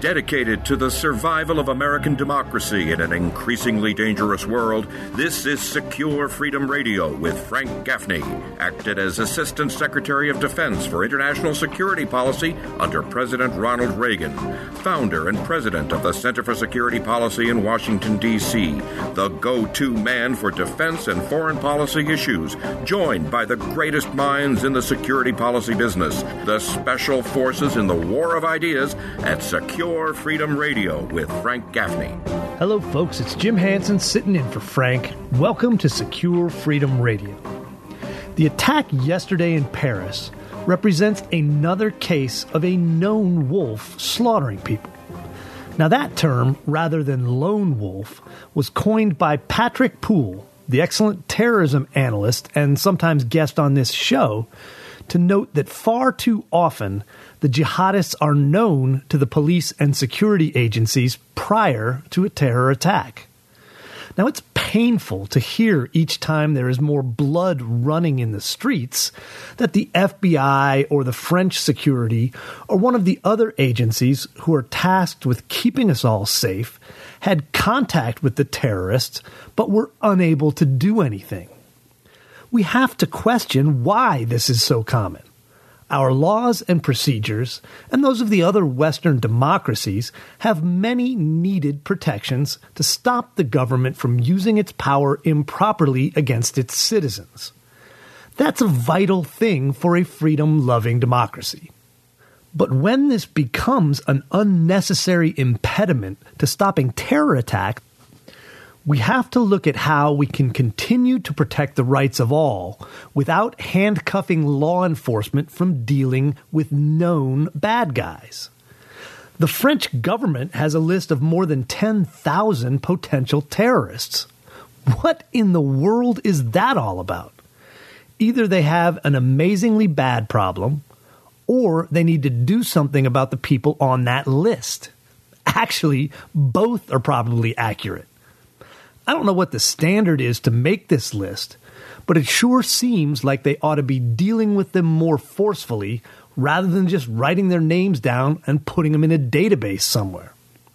Dedicated to the survival of American democracy in an increasingly dangerous world, this is Secure Freedom Radio with Frank Gaffney, acted as Assistant Secretary of Defense for International Security Policy under President Ronald Reagan, founder and president of the Center for Security Policy in Washington, D.C., the go-to man for defense and foreign policy issues, joined by the greatest minds in the security policy business, the special forces in the war of ideas at Secure Freedom Radio with Frank Gaffney. Hello, folks. It's Jim Hansen sitting in for Frank. Welcome to Secure Freedom Radio. The attack yesterday in Paris represents another case of a known wolf slaughtering people. Now, that term, rather than lone wolf, was coined by Patrick Poole, the excellent terrorism analyst and sometimes guest on this show, to note that far too often the jihadists are known to the police and security agencies prior to a terror attack. Now, it's painful to hear each time there is more blood running in the streets that the FBI or the French security or one of the other agencies who are tasked with keeping us all safe had contact with the terrorists but were unable to do anything. We have to question why this is so common. Our laws and procedures, and those of the other Western democracies, have many needed protections to stop the government from using its power improperly against its citizens. That's a vital thing for a freedom-loving democracy. But when this becomes an unnecessary impediment to stopping terror attacks, we have to look at how we can continue to protect the rights of all without handcuffing law enforcement from dealing with known bad guys. The French government has a list of more than 10,000 potential terrorists. What in the world is that all about? Either they have an amazingly bad problem, or they need to do something about the people on that list. Actually, both are probably accurate. I don't know what the standard is to make this list, but it sure seems like they ought to be dealing with them more forcefully rather than just writing their names down and putting them in a database somewhere.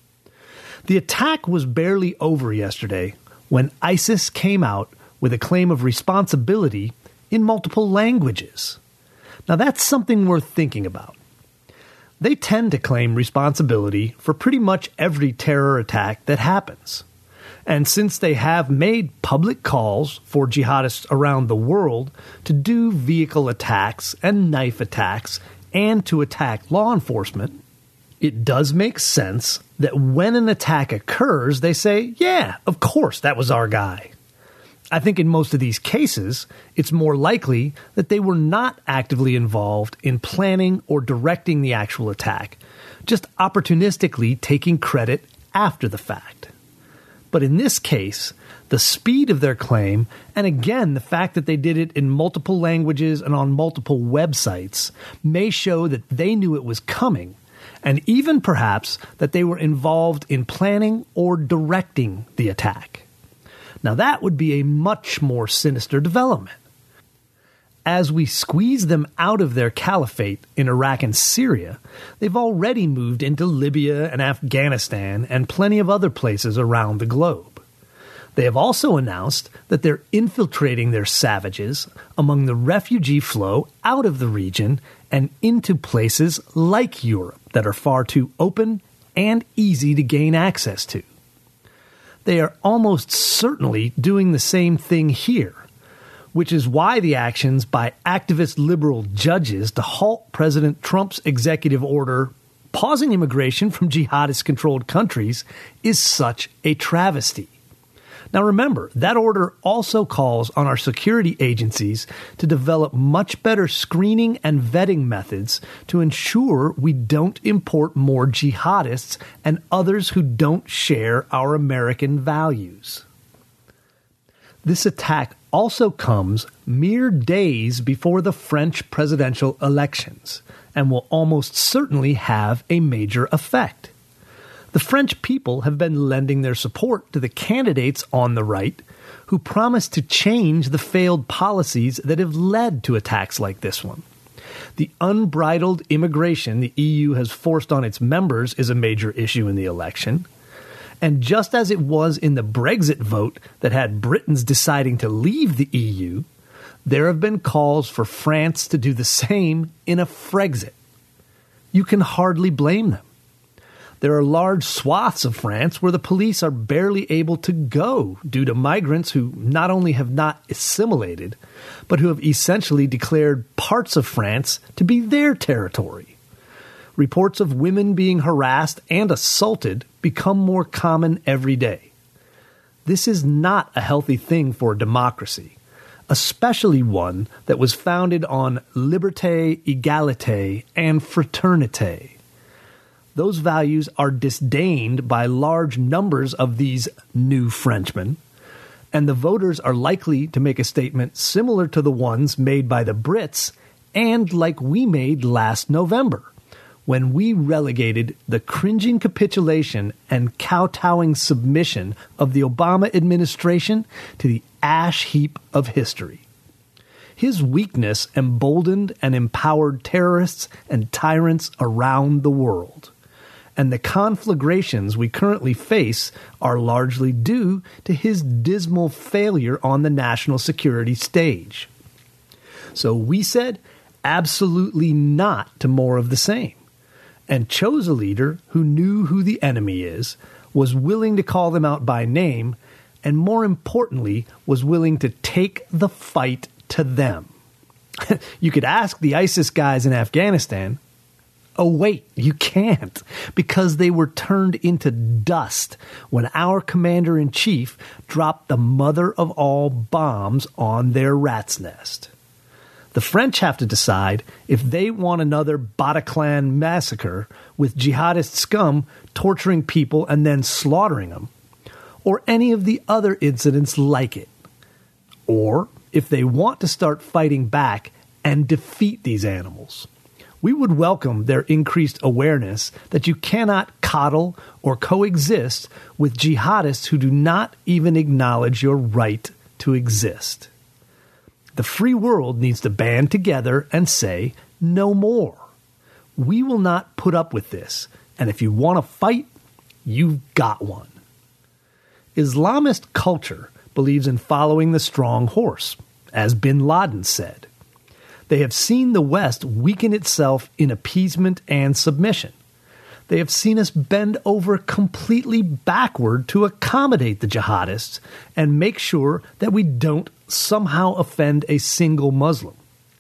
The attack was barely over yesterday when ISIS came out with a claim of responsibility in multiple languages. Now, that's something worth thinking about. They tend to claim responsibility for pretty much every terror attack that happens. And since they have made public calls for jihadists around the world to do vehicle attacks and knife attacks and to attack law enforcement, it does make sense that when an attack occurs, they say, yeah, of course, that was our guy. I think in most of these cases, it's more likely that they were not actively involved in planning or directing the actual attack, just opportunistically taking credit after the fact. But in this case, the speed of their claim, and again, the fact that they did it in multiple languages and on multiple websites, may show that they knew it was coming, and even perhaps that they were involved in planning or directing the attack. Now that would be a much more sinister development. As we squeeze them out of their caliphate in Iraq and Syria, they've already moved into Libya and Afghanistan and plenty of other places around the globe. They have also announced that they're infiltrating their savages among the refugee flow out of the region and into places like Europe that are far too open and easy to gain access to. They are almost certainly doing the same thing here, which is why the actions by activist liberal judges to halt President Trump's executive order pausing immigration from jihadist-controlled countries is such a travesty. Now remember, that order also calls on our security agencies to develop much better screening and vetting methods to ensure we don't import more jihadists and others who don't share our American values. This attack also comes mere days before the French presidential elections and will almost certainly have a major effect. The French people have been lending their support to the candidates on the right who promise to change the failed policies that have led to attacks like this one. The unbridled immigration the EU has forced on its members is a major issue in the election. And just as it was in the Brexit vote that had Britons deciding to leave the EU, there have been calls for France to do the same in a Frexit. You can hardly blame them. There are large swaths of France where the police are barely able to go due to migrants who not only have not assimilated, but who have essentially declared parts of France to be their territory. Reports of women being harassed and assaulted become more common every day. This is not a healthy thing for a democracy, especially one that was founded on liberté, égalité, and fraternité. Those values are disdained by large numbers of these new Frenchmen, and the voters are likely to make a statement similar to the ones made by the Brits and like we made last November, when we relegated the cringing capitulation and kowtowing submission of the Obama administration to the ash heap of history. His weakness emboldened and empowered terrorists and tyrants around the world. And the conflagrations we currently face are largely due to his dismal failure on the national security stage. So we said absolutely not to more of the same, and chose a leader who knew who the enemy is, was willing to call them out by name, and more importantly, was willing to take the fight to them. You could ask the ISIS guys in Afghanistan. Oh, wait, you can't, because they were turned into dust when our commander-in-chief dropped the mother of all bombs on their rat's nest. The French have to decide if they want another Bataclan massacre with jihadist scum torturing people and then slaughtering them, or any of the other incidents like it. Or if they want to start fighting back and defeat these animals. We would welcome their increased awareness that you cannot coddle or coexist with jihadists who do not even acknowledge your right to exist. The free world needs to band together and say, no more. We will not put up with this, and if you want to fight, you've got one. Islamist culture believes in following the strong horse, as bin Laden said. They have seen the West weaken itself in appeasement and submission. They have seen us bend over completely backward to accommodate the jihadists and make sure that we don't somehow offend a single Muslim.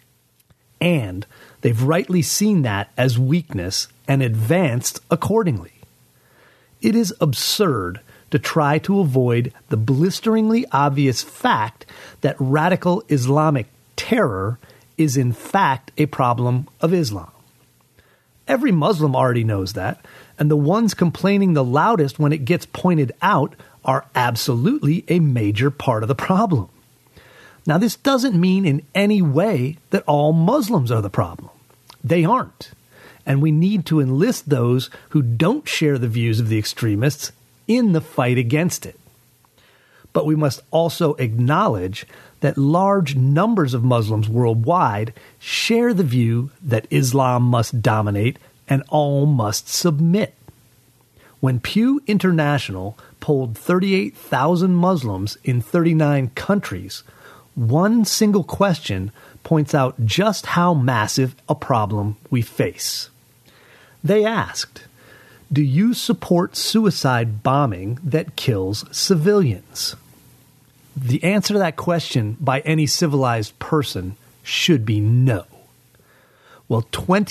And they've rightly seen that as weakness and advanced accordingly. It is absurd to try to avoid the blisteringly obvious fact that radical Islamic terror is in fact a problem of Islam. Every Muslim already knows that, and the ones complaining the loudest when it gets pointed out are absolutely a major part of the problem. Now, this doesn't mean in any way that all Muslims are the problem. They aren't, and we need to enlist those who don't share the views of the extremists in the fight against it. But we must also acknowledge that large numbers of Muslims worldwide share the view that Islam must dominate and all must submit. When Pew International polled 38,000 Muslims in 39 countries, one single question points out just how massive a problem we face. They asked, do you support suicide bombing that kills civilians? The answer to that question by any civilized person should be no. Well,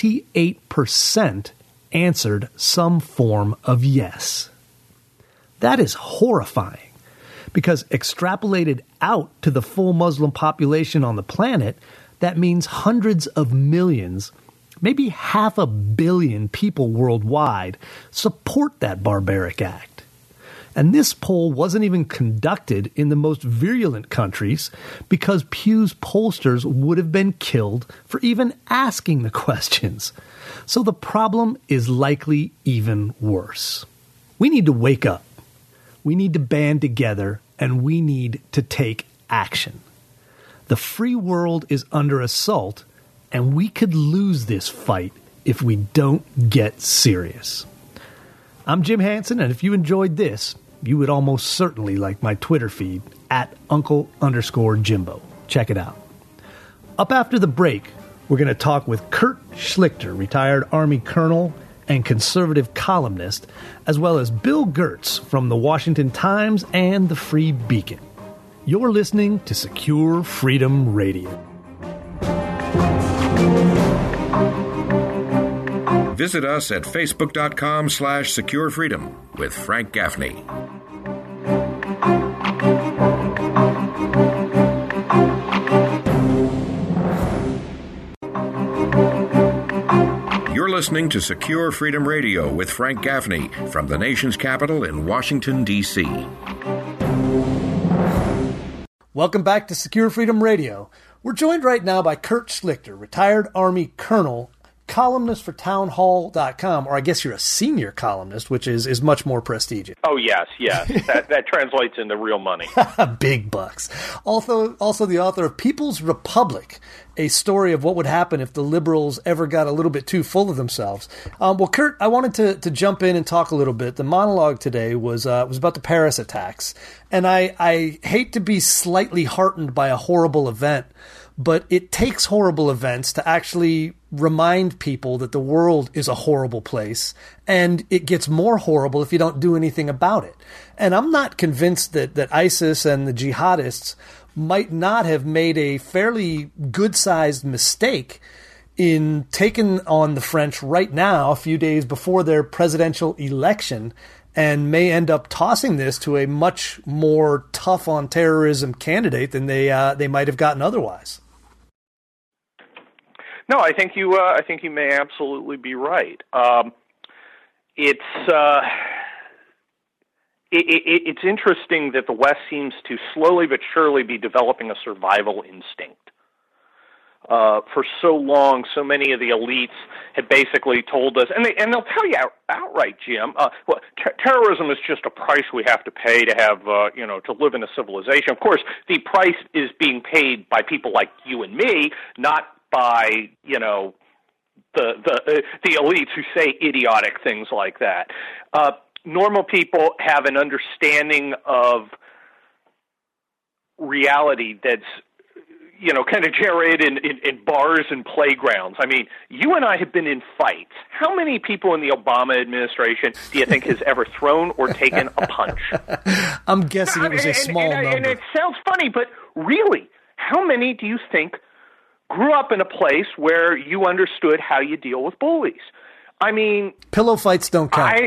28% answered some form of yes. That is horrifying, because extrapolated out to the full Muslim population on the planet, that means hundreds of millions, maybe 500 million people worldwide support that barbaric act. And this poll wasn't even conducted in the most virulent countries because Pew's pollsters would have been killed for even asking the questions. So the problem is likely even worse. We need to wake up. We need to band together, and we need to take action. The free world is under assault, and we could lose this fight if we don't get serious. I'm Jim Hansen, and if you enjoyed this, you would almost certainly like my Twitter feed at Uncle_Jimbo. Check it out. Up after the break, we're going to talk with Kurt Schlichter, retired Army colonel and conservative columnist, as well as Bill Gertz from the Washington Times and the Free Beacon. You're listening to Secure Freedom Radio. Visit us at facebook.com/securefreedom with Frank Gaffney. You're listening to Secure Freedom Radio with Frank Gaffney from the nation's capital in Washington, D.C. Welcome back to Secure Freedom Radio. We're joined right now by Kurt Schlichter, retired Army colonel, columnist for townhall.com, or I guess you're a senior columnist, which is much more prestigious. Oh, yes. That translates into real money. Big bucks. Also the author of People's Republic, a story of what would happen if the liberals ever got a little bit too full of themselves. Well, Kurt, I wanted to jump in and talk a little bit. The monologue today was about the Paris attacks, and I hate to be slightly heartened by a horrible event, but it takes horrible events to actually remind people that the world is a horrible place, and it gets more horrible if you don't do anything about it. And I'm not convinced that ISIS and the jihadists might not have made a fairly good-sized mistake in taking on the French right now, a few days before their presidential election, and may end up tossing this to a much more tough-on-terrorism candidate than they might have gotten otherwise. No, I think you may absolutely be right. It's interesting that the West seems to slowly but surely be developing a survival instinct. For so long, so many of the elites had basically told us, and they'll tell you outright, Jim, terrorism is just a price we have to pay to have, to live in a civilization. Of course, the price is being paid by people like you and me, not by, the elites who say idiotic things like that. Normal people have an understanding of reality that's, kind of generated in bars and playgrounds. I mean, you and I have been in fights. How many people in the Obama administration do you think has ever thrown or taken a punch? I'm guessing it was a small number. And it sounds funny, but really, how many do you think grew up in a place where you understood how you deal with bullies? I mean, pillow fights don't count.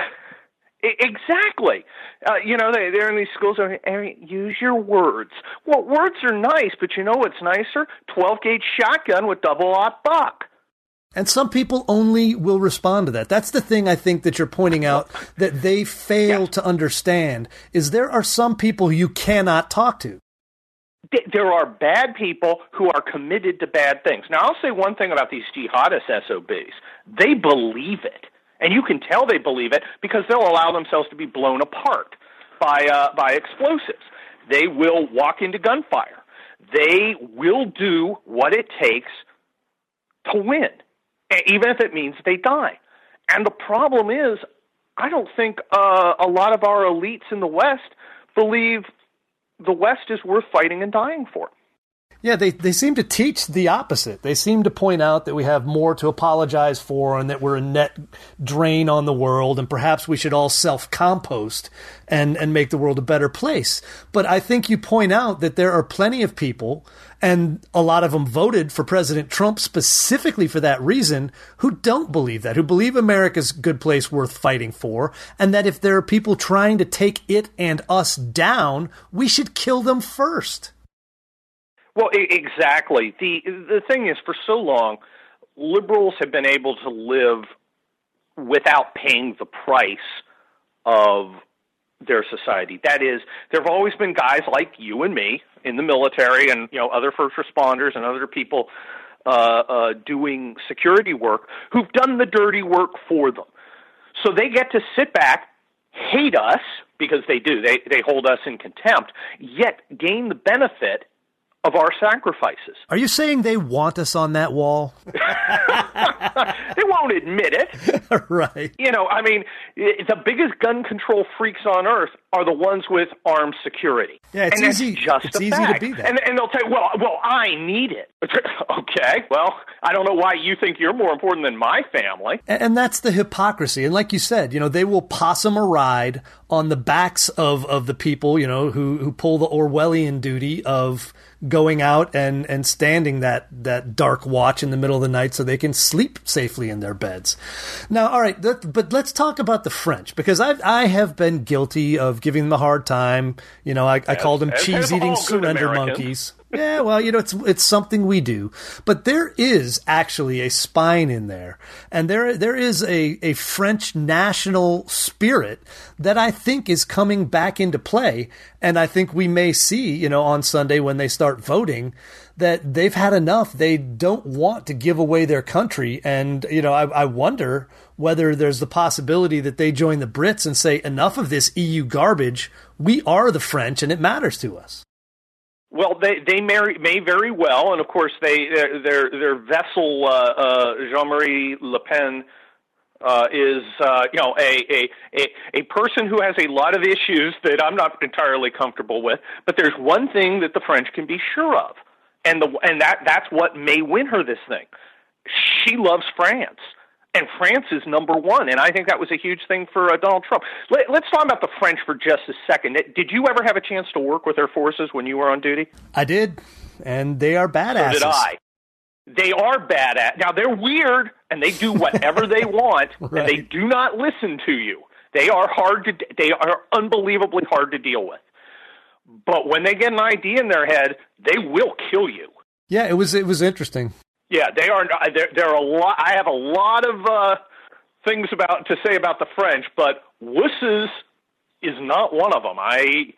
Exactly. They're in these schools. Use your words. Well, words are nice, but you know what's nicer? 12-gauge shotgun with double-aught buck. And some people only will respond to that. That's the thing I think that you're pointing out that they fail to understand, is there are some people you cannot talk to. There are bad people who are committed to bad things. Now, I'll say one thing about these jihadist SOBs. They believe it. And you can tell they believe it because they'll allow themselves to be blown apart by explosives. They will walk into gunfire. They will do what it takes to win, even if it means they die. And the problem is, I don't think a lot of our elites in the West believe the West is worth fighting and dying for. Yeah, they seem to teach the opposite. They seem to point out that we have more to apologize for and that we're a net drain on the world and perhaps we should all self-compost and make the world a better place. But I think you point out that there are plenty of people, and a lot of them voted for President Trump specifically for that reason, who don't believe that, who believe America's a good place worth fighting for, and that if there are people trying to take it and us down, we should kill them first. Well, exactly. The thing is, for so long, liberals have been able to live without paying the price of their society. That is, there have always been guys like you and me in the military and other first responders and other people doing security work who've done the dirty work for them. So they get to sit back, hate us, because they do. They hold us in contempt, yet gain the benefit of our sacrifices. Are you saying they want us on that wall? They won't admit it. Right. You know, I mean, the biggest gun control freaks on earth are the ones with armed security. Yeah, it's easy. It's easy to be that. And they'll say, well, I need it. Okay, well, I don't know why you think you're more important than my family. And that's the hypocrisy. And like you said, you know, they will possum a ride on the backs of the people, you know, who pull the Orwellian duty of going out and standing that dark watch in the middle of the night so they can sleep safely in their beds. Now, all right, but let's talk about the French, because I have been guilty of giving them a hard time. You know, I called them cheese-eating surrender monkeys. Yeah, well, you know, it's something we do. But there is actually a spine in there. And there is a French national spirit that I think is coming back into play. And I think we may see, you know, on Sunday when they start voting, that they've had enough. They don't want to give away their country. And, you know, I wonder whether there's the possibility that they join the Brits and say, enough of this EU garbage. We are the French and it matters to us. Well, they may very well, and of course their vessel Jean-Marie Le Pen is you know a person who has a lot of issues that I'm not entirely comfortable with. But there's one thing that the French can be sure of, and that's what may win her this thing. She loves France. And France is number one, and I think that was a huge thing for Donald Trump. Let's talk about the French for just a second. Did you ever have a chance to work with their forces when you were on duty? I did, and they are badasses. So did I. They are badass. Now, they're weird, and they do whatever they want, right. And they do not listen to you. They are unbelievably hard to deal with. But when they get an idea in their head, they will kill you. Yeah, it was interesting. Yeah, they are. There are a lot. I have a lot of things to say about the French, but wusses is not one of them.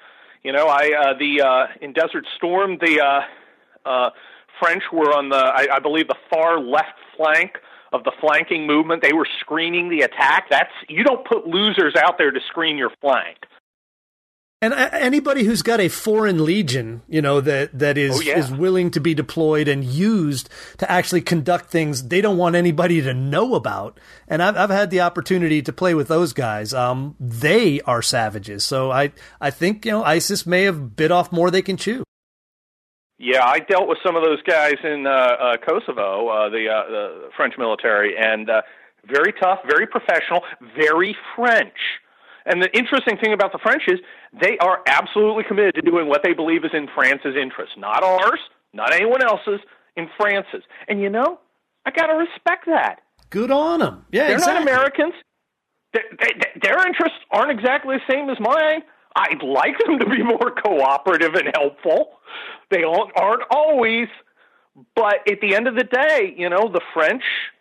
In Desert Storm, the French were on I believe the far left flank of the flanking movement. They were screening the attack. You don't put losers out there to screen your flank. And anybody who's got a foreign legion, you know, that is willing to be deployed and used to actually conduct things they don't want anybody to know about. And I've had the opportunity to play with those guys. They are savages. So I think, you know, ISIS may have bit off more they can chew. Yeah, I dealt with some of those guys in Kosovo, the French military, and very tough, very professional, very French. And the interesting thing about the French is they are absolutely committed to doing what they believe is in France's interest. Not ours, not anyone else's, in France's. And, you know, I got to respect that. Good on them. Yeah, They're not Americans. Their interests aren't exactly the same as mine. I'd like them to be more cooperative and helpful. They aren't always. But at the end of the day, you know, the French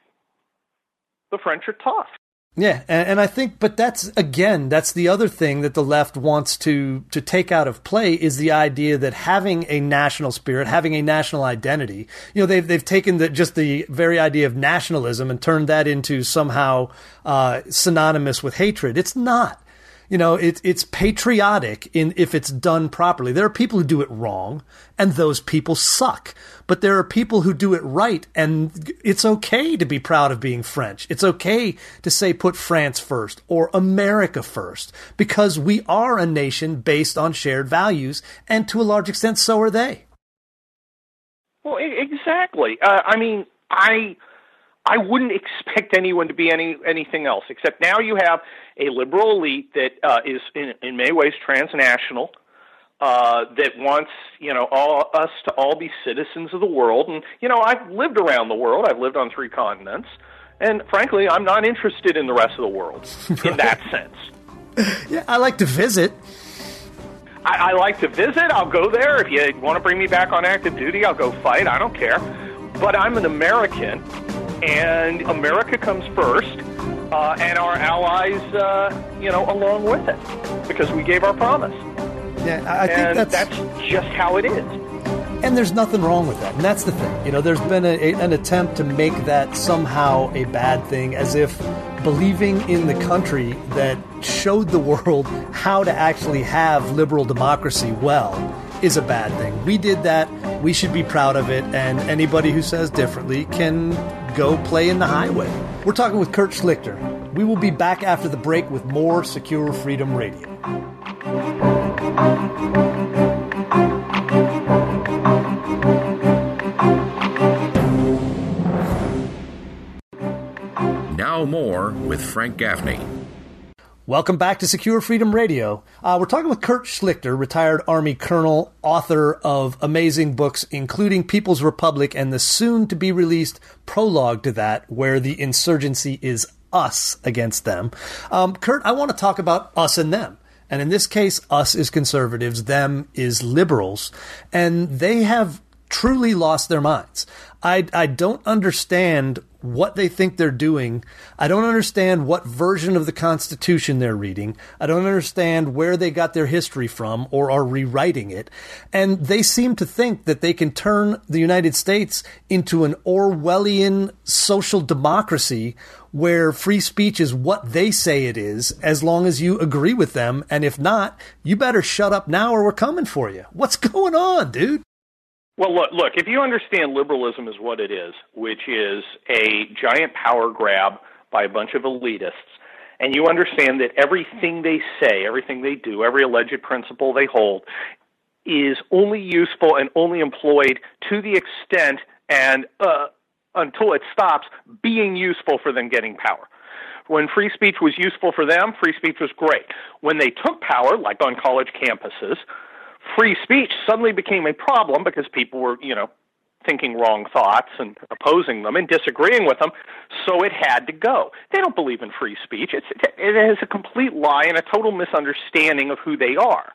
are tough. Yeah, and I think, but that's the other thing that the left wants to take out of play is the idea that having a national spirit, having a national identity, you know, they've taken just the very idea of nationalism and turned that into somehow synonymous with hatred. It's not. You know, it's patriotic if it's done properly. There are people who do it wrong, and those people suck. But there are people who do it right, and it's okay to be proud of being French. It's okay to say put France first or America first, because we are a nation based on shared values, and to a large extent, so are they. Well, exactly. I mean, I wouldn't expect anyone to be anything else, except now you have a liberal elite that is in many ways transnational, that wants, you know, us to all be citizens of the world. And, you know, I've lived around the world. I've lived on 3 continents. And frankly, I'm not interested in the rest of the world in that sense. Yeah, I like to visit. I like to visit. I'll go there. If you want to bring me back on active duty, I'll go fight. I don't care. But I'm an American, and America comes first, and our allies, you know, along with it, because we gave our promise. Yeah, I think that's just how it is. And there's nothing wrong with that. And that's the thing. You know, there's been an attempt to make that somehow a bad thing, as if believing in the country that showed the world how to actually have liberal democracy well is a bad thing. We did that. We should be proud of it. And anybody who says differently can go play in the highway. We're talking with Kurt Schlichter. We will be back after the break with more Secure Freedom Radio. Now more with Frank Gaffney. Welcome back to Secure Freedom Radio. We're talking with Kurt Schlichter, retired Army colonel, author of amazing books, including People's Republic and the soon-to-be-released prologue to that, where the insurgency is us against them. Kurt, I want to talk about us and them. And in this case, us is conservatives, them is liberals. And they have truly lost their minds. I don't understand what they think they're doing. I don't understand what version of the Constitution they're reading. I don't understand where they got their history from or are rewriting it. And they seem to think that they can turn the United States into an Orwellian social democracy where free speech is what they say it is, as long as you agree with them. And if not, you better shut up now or we're coming for you. What's going on, dude? Well, look, if you understand liberalism is what it is, which is a giant power grab by a bunch of elitists, and you understand that everything they say, everything they do, every alleged principle they hold is only useful and only employed to the extent and until it stops being useful for them getting power. When free speech was useful for them, free speech was great. When they took power, like on college campuses, free speech suddenly became a problem because people were, thinking wrong thoughts and opposing them and disagreeing with them, so it had to go. They don't believe in free speech. It is a complete lie and a total misunderstanding of who they are.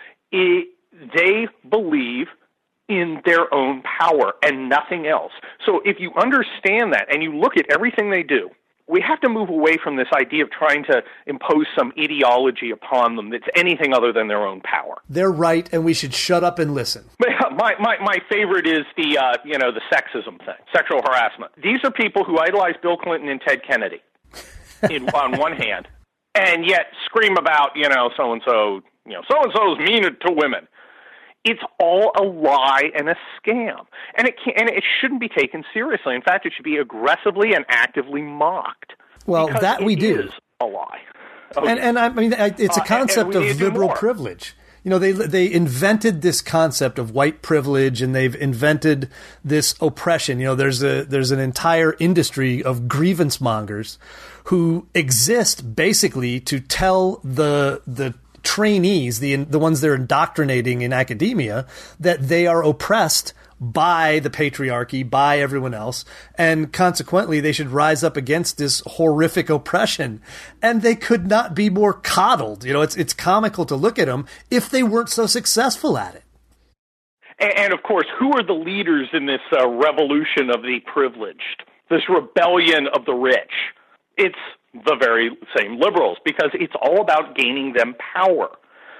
They believe in their own power and nothing else. So if you understand that and you look at everything they do, we have to move away from this idea of trying to impose some ideology upon them that's anything other than their own power. They're right, and we should shut up and listen. My favorite is the sexism thing, sexual harassment. These are people who idolize Bill Clinton and Ted Kennedy on one hand, and yet scream about, so-and-so, so-and-so's mean to women. It's all a lie and a scam, and it shouldn't be taken seriously. In fact, it should be aggressively and actively mocked. Well, that we do. It is a lie. Okay. And I mean, it's a concept of liberal privilege. They invented this concept of white privilege, and they've invented this oppression. There's an entire industry of grievance mongers who exist basically to tell the trainees, the ones they're indoctrinating in academia, that they are oppressed by the patriarchy, by everyone else, and consequently they should rise up against this horrific oppression. And they could not be more coddled. It's comical to look at them if they weren't so successful at it. And of course, who are the leaders in this revolution of the privileged, this rebellion of the rich? It's the very same liberals, because it's all about gaining them power.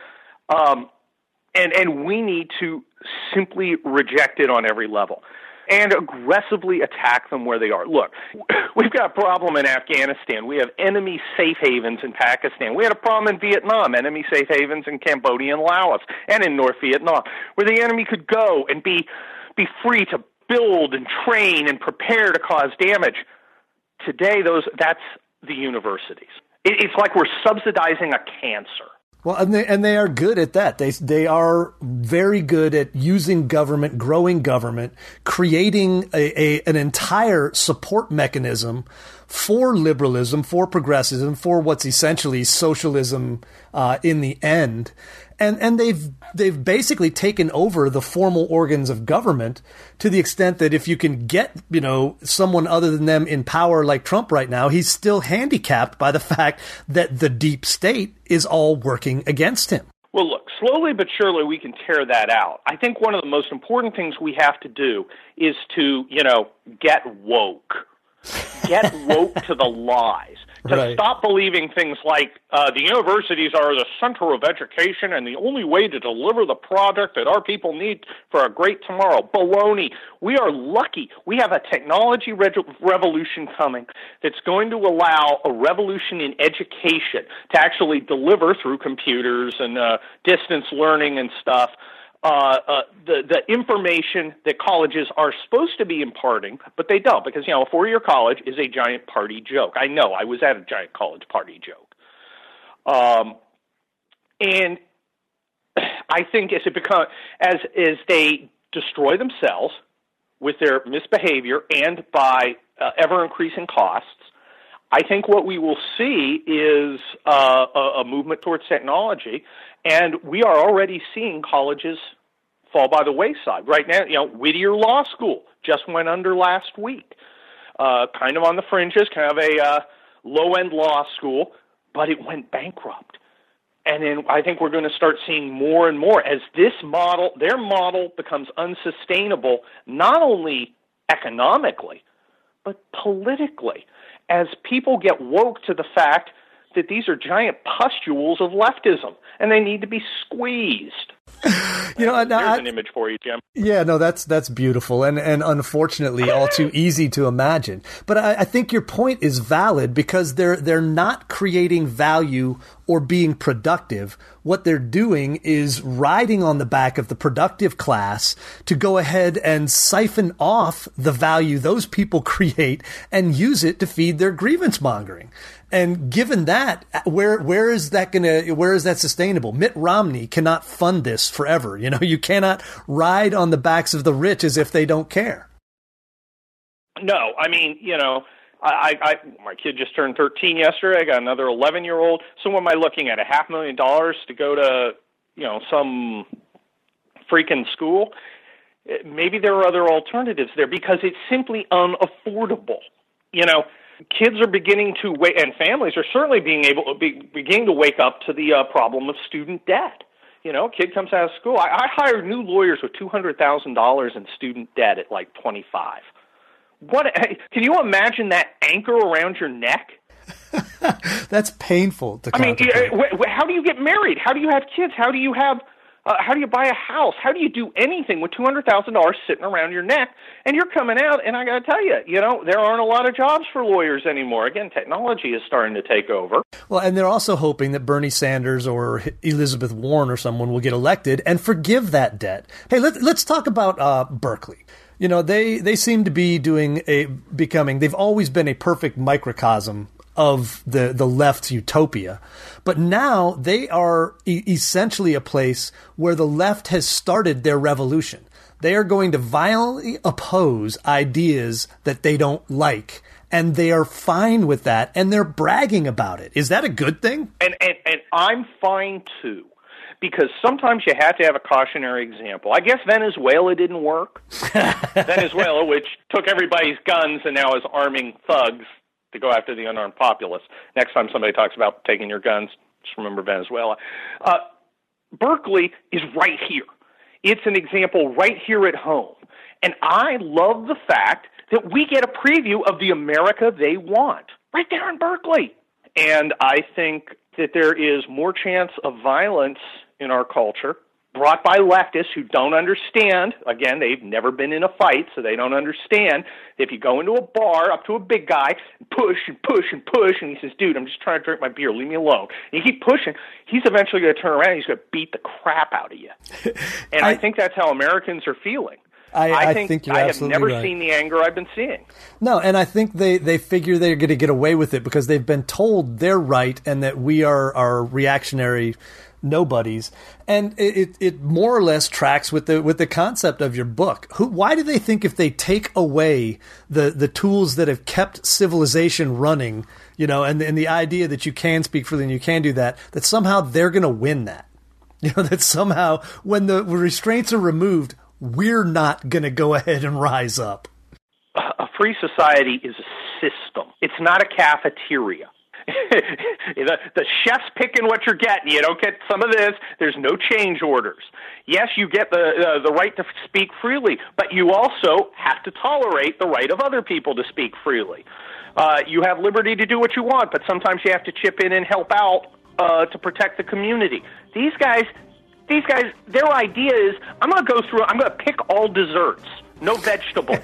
And we need to simply reject it on every level and aggressively attack them where they are. Look, we've got a problem in Afghanistan. We have enemy safe havens in Pakistan. We had a problem in Vietnam, enemy safe havens in Cambodia and Laos, and in North Vietnam, where the enemy could go and be free to build and train and prepare to cause damage. Today, that's the universities. It's like we're subsidizing a cancer. Well, and they are good at that. They are very good at using government, growing government, creating an entire support mechanism for liberalism, for progressivism, for what's essentially socialism in the end. And they've basically taken over the formal organs of government to the extent that if you can get, someone other than them in power like Trump right now, he's still handicapped by the fact that the deep state is all working against him. Well, look, slowly but surely we can tear that out. I think one of the most important things we have to do is to, get woke. Get woke to the lies. To stop believing things like the universities are the center of education and the only way to deliver the product that our people need for a great tomorrow. Baloney. We are lucky. We have a technology revolution coming that's going to allow a revolution in education to actually deliver through computers and distance learning and stuff the information that colleges are supposed to be imparting, but they don't, because, a four-year college is a giant party joke. I know, I was at a giant college party joke. And I think as they destroy themselves with their misbehavior and by ever-increasing costs, I think what we will see is a movement towards technology, and we are already seeing colleges fall by the wayside. Right now, Whittier Law School just went under last week, kind of on the fringes, kind of a low-end law school, but it went bankrupt. And then I think we're going to start seeing more and more as their model becomes unsustainable, not only economically, but politically, as people get woke to the fact that these are giant pustules of leftism, and they need to be squeezed. There's an image for you, Jim. Yeah, no, that's beautiful, and unfortunately all too easy to imagine. But I think your point is valid, because they're not creating value or being productive. What they're doing is riding on the back of the productive class to go ahead and siphon off the value those people create and use it to feed their grievance mongering. And given that, where is that sustainable? Mitt Romney cannot fund this forever. You cannot ride on the backs of the rich as if they don't care. No, I mean, my kid just turned 13 yesterday. I got another 11-year-old. So what am I looking at? $500,000 to go to, some freaking school? Maybe there are other alternatives there, because it's simply unaffordable. Kids are beginning to and families are certainly beginning to wake up to the problem of student debt. A kid comes out of school. I hired new lawyers with $200,000 in student debt at like 25. Can you imagine that anchor around your neck? That's painful to contemplate. How do you get married? How do you have kids? How do you buy a house? How do you do anything with $200,000 sitting around your neck? And you're coming out, and I got to tell you, there aren't a lot of jobs for lawyers anymore. Again, technology is starting to take over. Well, and they're also hoping that Bernie Sanders or Elizabeth Warren or someone will get elected and forgive that debt. Hey, let's talk about Berkeley. They seem to be they've always been a perfect microcosm of the left's utopia. But now they are essentially a place where the left has started their revolution. They are going to violently oppose ideas that they don't like, and they are fine with that, and they're bragging about it. Is that a good thing? And I'm fine too, because sometimes you have to have a cautionary example. I guess Venezuela didn't work. Venezuela, which took everybody's guns and now is arming thugs to go after the unarmed populace. Next time somebody talks about taking your guns, just remember Venezuela. Berkeley is right here. It's an example right here at home. And I love the fact that we get a preview of the America they want right there in Berkeley. And I think that there is more chance of violence in our culture brought by leftists who don't understand. Again, they've never been in a fight, so they don't understand. If you go into a bar up to a big guy, and push and push and push, and he says, dude, I'm just trying to drink my beer, leave me alone. And you keep pushing, he's eventually going to turn around and he's going to beat the crap out of you. And I think that's how Americans are feeling. I think you're absolutely I have never right. seen the anger I've been seeing. No, and I think they figure they're going to get away with it because they've been told they're right and that we are reactionary nobodies. And it more or less tracks with the concept of your book. Why do they think if they take away the tools that have kept civilization running, and the idea that you can speak freely and you can do that somehow they're going to win that? That somehow when the restraints are removed, we're not going to go ahead and rise up. A free society is a system. It's not a cafeteria. The chef's picking what you're getting. You don't get some of this. There's no change orders. Yes, you get the right to speak freely, but you also have to tolerate the right of other people to speak freely. You have liberty to do what you want, but sometimes you have to chip in and help out to protect the community. These guys, their idea is, I'm going to pick all desserts, no vegetables.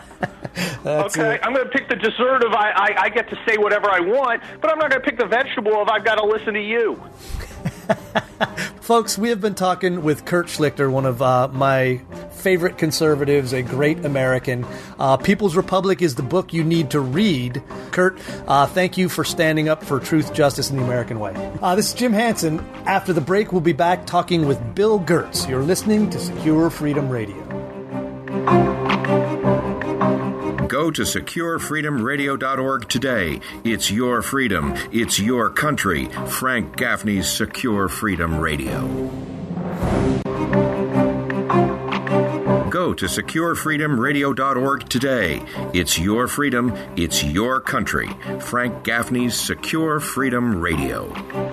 Okay, I'm going to pick the dessert of I get to say whatever I want, but I'm not going to pick the vegetable of I've got to listen to you. Folks, we have been talking with Kurt Schlichter, one of my favorite conservatives, a great American. People's Republic is the book you need to read. Kurt, thank you for standing up for truth, justice, and the American way. This is Jim Hansen. After the break, we'll be back talking with Bill Gertz. You're listening to Secure Freedom Radio. Go to SecureFreedomRadio.org today. It's your freedom. It's your country. Frank Gaffney's Secure Freedom Radio. Go to SecureFreedomRadio.org today. It's your freedom. It's your country. Frank Gaffney's Secure Freedom Radio.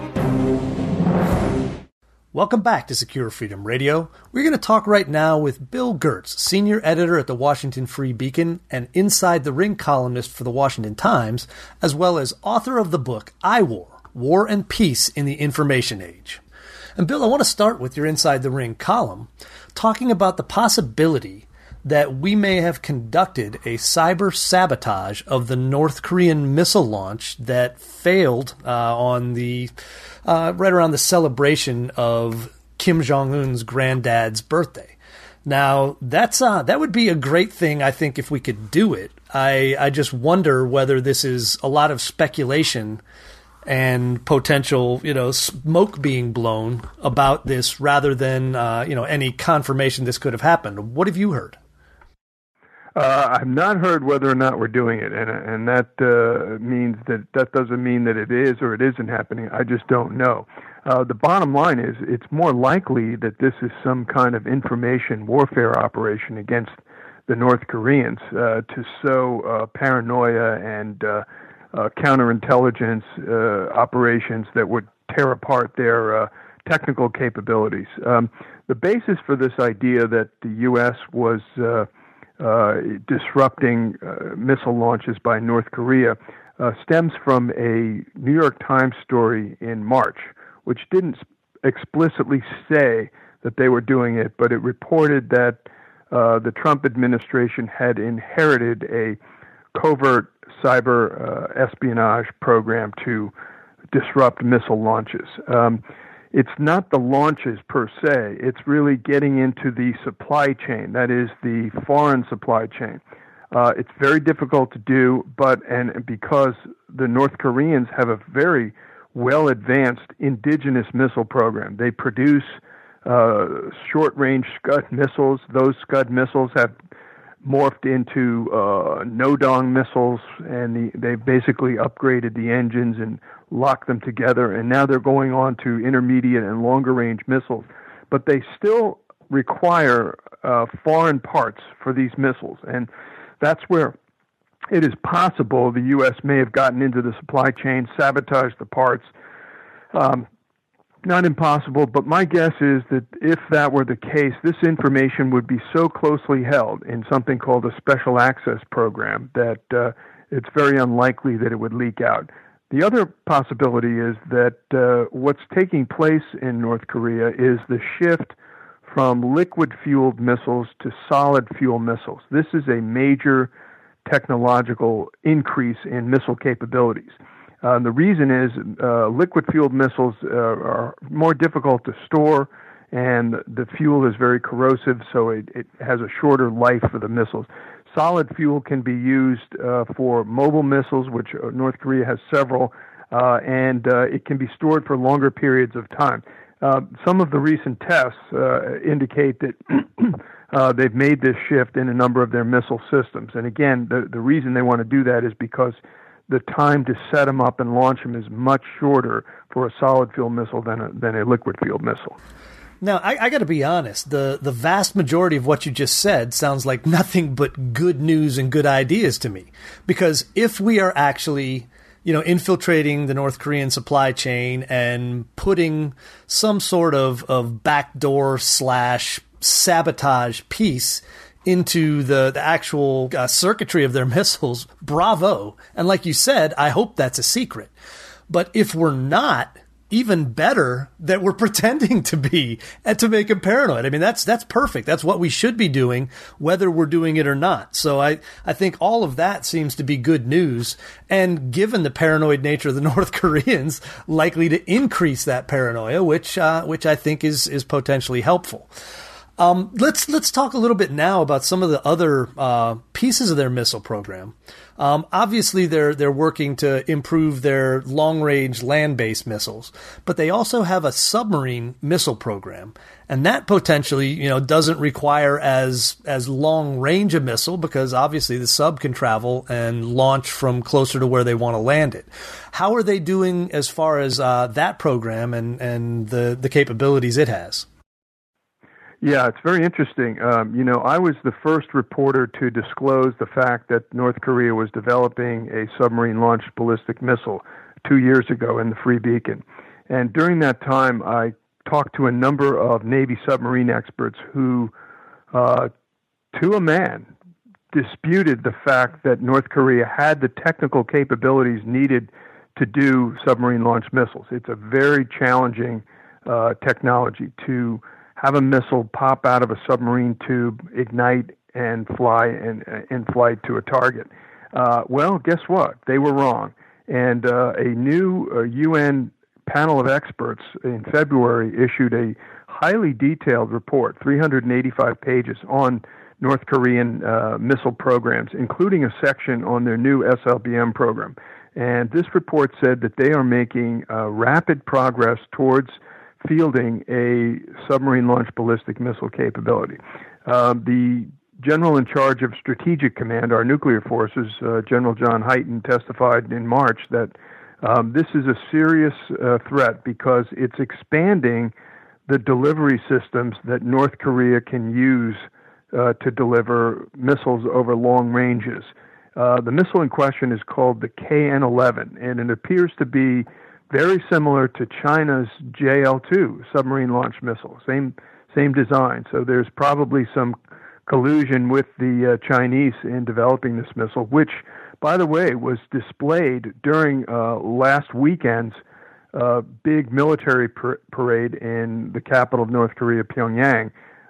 Welcome back to Secure Freedom Radio. We're going to talk right now with Bill Gertz, senior editor at the Washington Free Beacon and Inside the Ring columnist for the Washington Times, as well as author of the book I War, War and Peace in the Information Age. And Bill, I want to start with your Inside the Ring column, talking about the possibility that we may have conducted a cyber sabotage of the North Korean missile launch that failed on the right around the celebration of Kim Jong-un's granddad's birthday. Now, that would be a great thing, I think, if we could do it. I just wonder whether this is a lot of speculation and potential, smoke being blown about this rather than, any confirmation this could have happened. What have you heard? I've not heard whether or not we're doing it, and that means that doesn't mean that it is or it isn't happening. I just don't know. The bottom line is it's more likely that this is some kind of information warfare operation against the North Koreans to sow paranoia and counterintelligence operations that would tear apart their technical capabilities. The basis for this idea that the U.S. was disrupting missile launches by North Korea stems from a New York Times story in March, which didn't explicitly say that they were doing it, but it reported that the Trump administration had inherited a covert cyber espionage program to disrupt missile launches. It's not the launches per se. It's really getting into the supply chain, that is the foreign supply chain. It's very difficult to do, and because the North Koreans have a very well-advanced indigenous missile program. They produce short-range Scud missiles. Those Scud missiles have morphed into Nodong missiles, and they've basically upgraded the engines and locked them together, and now they're going on to intermediate and longer-range missiles. But they still require foreign parts for these missiles, and that's where it is possible the U.S. may have gotten into the supply chain, sabotaged the parts. Not impossible, but my guess is that if that were the case, this information would be so closely held in something called a special access program that it's very unlikely that it would leak out. The other possibility is that what's taking place in North Korea is the shift from liquid-fueled missiles to solid-fuel missiles. This is a major technological increase in missile capabilities. The reason is liquid-fueled missiles are more difficult to store, and the fuel is very corrosive, so it has a shorter life for the missiles. Solid fuel can be used for mobile missiles, which North Korea has several, and it can be stored for longer periods of time. Some of the recent tests indicate that they've made this shift in a number of their missile systems. And again, the reason they want to do that is because the time to set them up and launch them is much shorter for a solid fuel missile than a liquid fuel missile. Now, I got to be honest, the vast majority of what you just said sounds like nothing but good news and good ideas to me. Because if we are actually, infiltrating the North Korean supply chain and putting some sort of backdoor / sabotage piece into the actual circuitry of their missiles, bravo. And like you said, I hope that's a secret. But if we're not, even better that we're pretending to be and to make him paranoid. I mean, that's perfect. That's what we should be doing, whether we're doing it or not. So I think all of that seems to be good news. And given the paranoid nature of the North Koreans, likely to increase that paranoia, which I think is potentially helpful. Let's talk a little bit now about some of the other pieces of their missile program. Obviously, they're working to improve their long-range land-based missiles, but they also have a submarine missile program, and that potentially, doesn't require as long range a missile because obviously the sub can travel and launch from closer to where they want to land it. How are they doing as far as that program and the capabilities it has? Yeah, it's very interesting. I was the first reporter to disclose the fact that North Korea was developing a submarine-launched ballistic missile 2 years ago in the Free Beacon. And during that time, I talked to a number of Navy submarine experts who, to a man, disputed the fact that North Korea had the technical capabilities needed to do submarine-launched missiles. It's a very challenging technology to have a missile pop out of a submarine tube, ignite, and fly in flight to a target. Well, guess what? They were wrong. And a new UN panel of experts in February issued a highly detailed report, 385 pages, on North Korean missile programs, including a section on their new SLBM program. And this report said that they are making rapid progress towards fielding a submarine-launched ballistic missile capability. The general in charge of Strategic Command, our nuclear forces, General John Hyten, testified in March that this is a serious threat because it's expanding the delivery systems that North Korea can use to deliver missiles over long ranges. The missile in question is called the KN-11, and it appears to be very similar to China's JL-2 submarine-launched missile, same design. So there's probably some collusion with the Chinese in developing this missile, which, by the way, was displayed during last weekend's big military parade in the capital of North Korea, Pyongyang.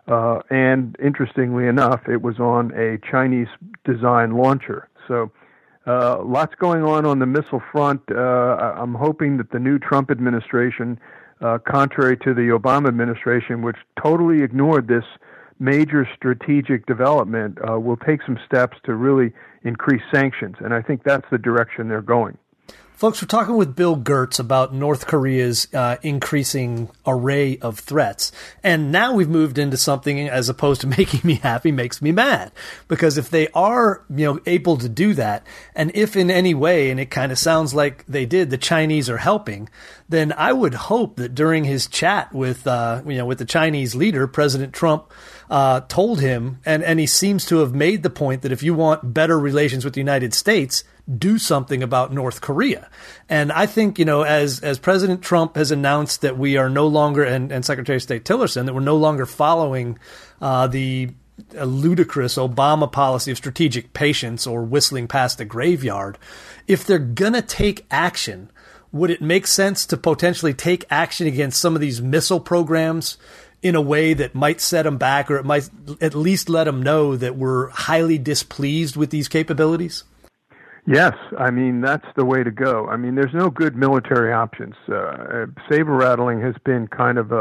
And interestingly enough, it was on a Chinese-designed launcher. So lots going on the missile front. I'm hoping that the new Trump administration, contrary to the Obama administration, which totally ignored this major strategic development, will take some steps to really increase sanctions. And I think that's the direction they're going. Folks, we're talking with Bill Gertz about North Korea's increasing array of threats. And now we've moved into something, as opposed to making me happy, makes me mad. Because if they are, able to do that, and if in any way, and it kind of sounds like they did, the Chinese are helping, then I would hope that during his chat with the Chinese leader, President Trump, told him, and he seems to have made the point that if you want better relations with the United States, do something about North Korea. And I think, as President Trump has announced that we are no longer, and Secretary of State Tillerson, that we're no longer following the ludicrous Obama policy of strategic patience or whistling past the graveyard, if they're going to take action, would it make sense to potentially take action against some of these missile programs in a way that might set them back, or it might at least let them know that we're highly displeased with these capabilities? Yes, I mean, that's the way to go. I mean, there's no good military options. Saber rattling has been kind of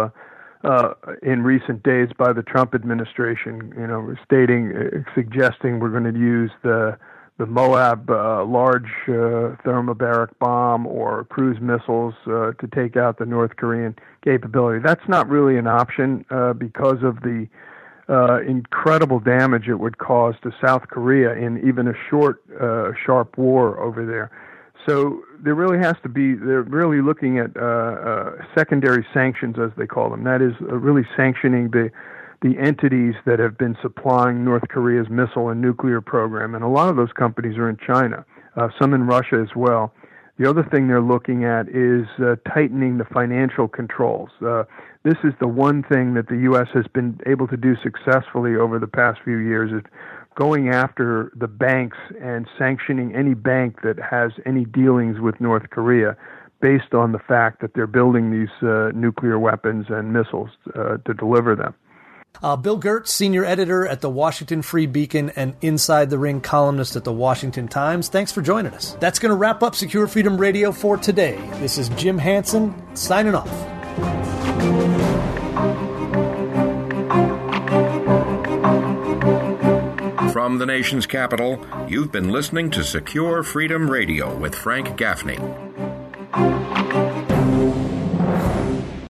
in recent days by the Trump administration, suggesting we're going to use the Moab large thermobaric bomb or cruise missiles to take out the North Korean capability. That's not really an option because of the incredible damage it would cause to South Korea in even a short, sharp war over there. So there really has to be, they're really looking at secondary sanctions, as they call them. That is really sanctioning the entities that have been supplying North Korea's missile and nuclear program. And a lot of those companies are in China, some in Russia as well. The other thing they're looking at is tightening the financial controls. This is the one thing that the U.S. has been able to do successfully over the past few years, is going after the banks and sanctioning any bank that has any dealings with North Korea. based on the fact that they're building these nuclear weapons and missiles to deliver them. Bill Gertz, senior editor at the Washington Free Beacon and Inside the Ring columnist at the Washington Times. Thanks for joining us. That's going to wrap up Secure Freedom Radio for today. This is Jim Hansen signing off. From the nation's capital, you've been listening to Secure Freedom Radio with Frank Gaffney.